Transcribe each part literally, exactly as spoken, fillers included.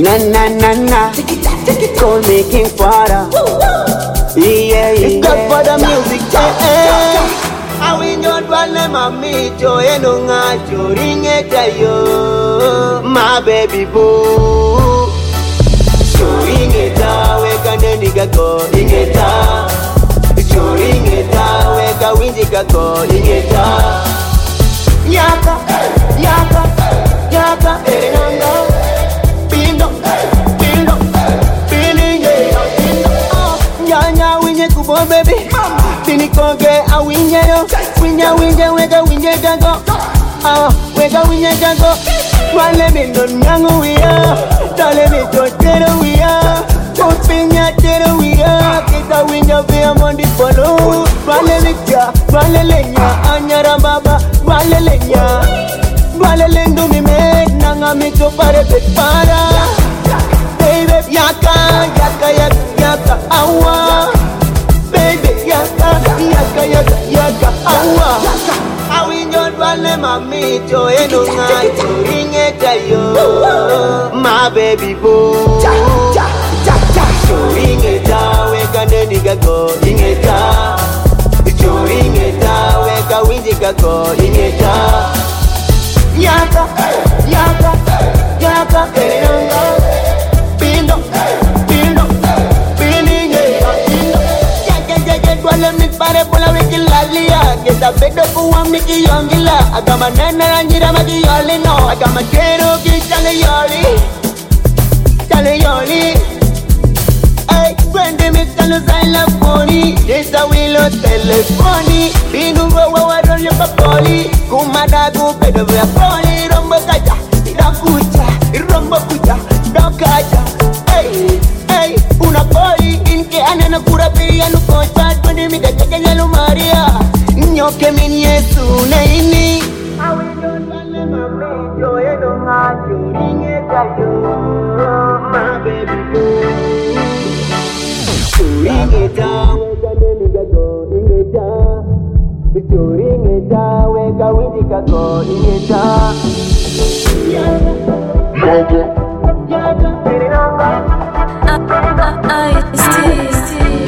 Na na na na, call me King Father. Yeah, yeah, it's good for the music, yeah. I win your dwale mami cho eno nga cho ringeta yo, my baby boo. So ringeta weka neniga ko ringeta, so ringeta weka winjika ko ringeta. Yaka, yaka, yaka, enanga. Pindo, pindo, feeling it. Nyanya winje kubo baby. Bini koge a winje yo. Winja winje wega winje gago. Ah, wega winje gago. Wale mi non nyangu wia. Dale mi chotero wia. Upinya tero wia. Kita winja via mondi polo. Wale licha, wale lenya. Anyara baba, wale lenya. Wale lendu mi me. Nanga mi to pare pe para. Baby, yaka, yaka, yaka, yaka, awa. Baby, yaka, yaka, yaka, yaka, awa. Awi nyon wale mami cho eno nga cho ringeta yo, my baby boo. Cho ringeta weka neniga ko ringeta, cho ringeta weka winjika ko ringeta. Yaka, yaka, yaka, enanga. Pindo, pindo, feeling it. Pindo, yaka, yaka, dwale mi pare pola wiki lalia. Kita bedo kuwa miki yongila. Agama nena ranjira maki yoli no. Agama kero ki chale yoli, chale yoli. Ay, kwende mi kalo zaila poni. Desa wilo telefoni. Binu wawa waro lipa poli. Kumadagu pedo vya poli. Rombo kaja, irakucha, rombo kucha, dokaja. Hey, hey, una poli. Inke anena kura pia nukocha. Twende mi kachake nyalo Maria. Nyoke mini Yesu na ini. Awe don wale mami yo eno ngajo ringe kayo, my baby boo. Ringeta weka neniga go ringeta, ringeta weka winjika go ringeta. Yaka, yaka, enanga. I see, see.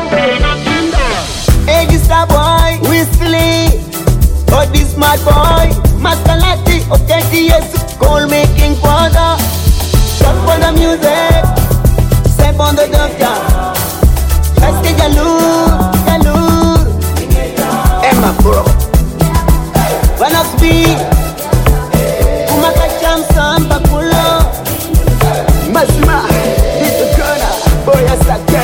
Hey, this a boy, Whistly. Oh, this mad boy, Maskalati. Okay, yes, call me King Father. Talk for the music, step on the doctor. Let's get Jalur, Jalur. Emma bro, Vanas B. Kumaka Chamsam Bakulo. Masma, this is Ghana. Boy, I suck.